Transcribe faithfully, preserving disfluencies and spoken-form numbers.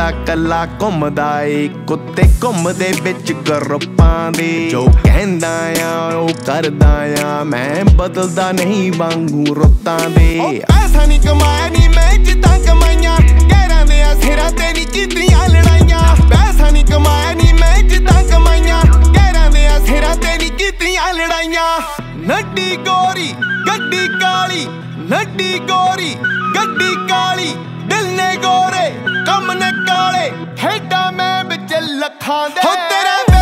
ਤਾਂ ਕੱਲਾ ਘੁੰਮਦਾ ਏ, ਕੁੱਤੇ ਘੁੰਮਦੇ ਵਿੱਚ ਗਰੁੱਪਾਂ ਦੇ। ਜੋ ਕਹਿੰਦਾ ਆ ਉਹ ਕਰਦਾ ਆ, ਮੈਂ ਬਦਲਦਾ ਨਹੀਂ ਵਾਂਗੂ ਰੁੱਤਾਂ ਦੇ। ਪੈਸਾ ਨਹੀਂ ਕਮਾਇਆ ਨੀ ਮੈਂ ਜਿੱਦਾਂ ਕਮਾਈਆਂ, ਗੈਰਾਂ ਦੇ ਸਿਰਾਂ ਤੇ ਨੀ ਕੀਤੀਆਂ ਲੜਾਈਆਂ। ਪੈਸਾ ਨਹੀਂ ਕਮਾਇਆ ਨੀ ਮੈਂ ਜਿੱਦਾਂ ਕਮਾਈਆਂ, ਗੈਰਾਂ ਦੇ ਸਿਰਾਂ ਤੇ ਨੀ ਕੀਤੀਆਂ ਲੜਾਈਆਂ। ਨੱਡੀ ਗੋਰੀ ਗੱਡੀ ਕਾਲੀ, ਨੱਡੀ ਗੋਰੀ ਗੱਡੀ ਕਾਲੀ, ਦਿਲ ਨੇ ਗੋਰੇ ਕੰਮ ਨੇ ਕਾਲੇ, ਖੇਡਾਂ ਮੈਂ ਵਿੱਚ ਲੱਖਾਂ ਦੇ। ਹੋ ਤੇਰਾ